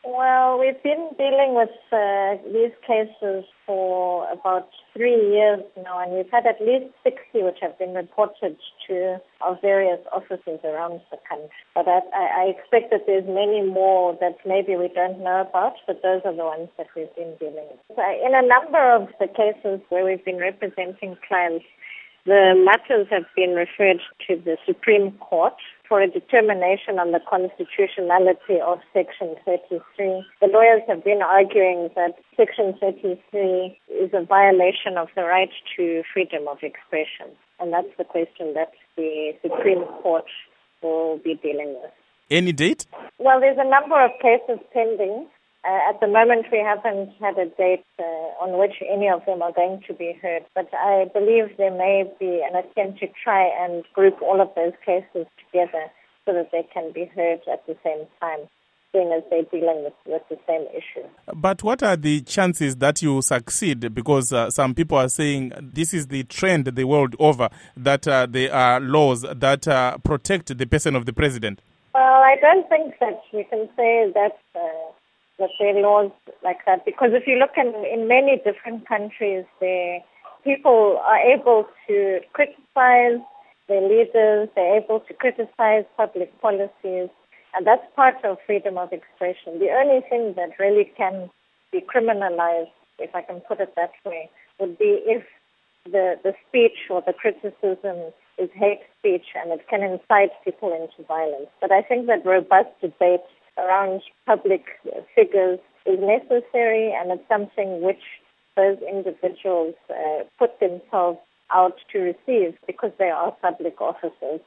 Well, we've been dealing with these cases for about 3 years now, and we've had at least 60 which have been reported to our various offices around the country. But I expect that there's many more that maybe we don't know about, but those are the ones that we've been dealing with. So in a number of the cases where we've been representing clients, the matters have been referred to the Supreme Court for a determination on the constitutionality of Section 33. The lawyers have been arguing that Section 33 is a violation of the right to freedom of expression. And that's the question that the Supreme Court will be dealing with. Any date? Well, there's a number of cases pending. At the moment, we haven't had a date on which any of them are going to be heard, but I believe there may be an attempt to try and group all of those cases together so that they can be heard at the same time, seeing as they're dealing with the same issue. But what are the chances that you succeed? Because some people are saying this is the trend the world over, that there are laws that protect the person of the president. Well, I don't think that we can say that there are laws like that, because if you look in many different countries, people are able to criticize their leaders, they're able to criticize public policies, and that's part of freedom of expression. The only thing that really can be criminalized, if I can put it that way, would be if the speech or the criticism is hate speech and it can incite people into violence. But I think that robust debate around public figures is necessary, and it's something which those individuals put themselves out to receive because they are public officers.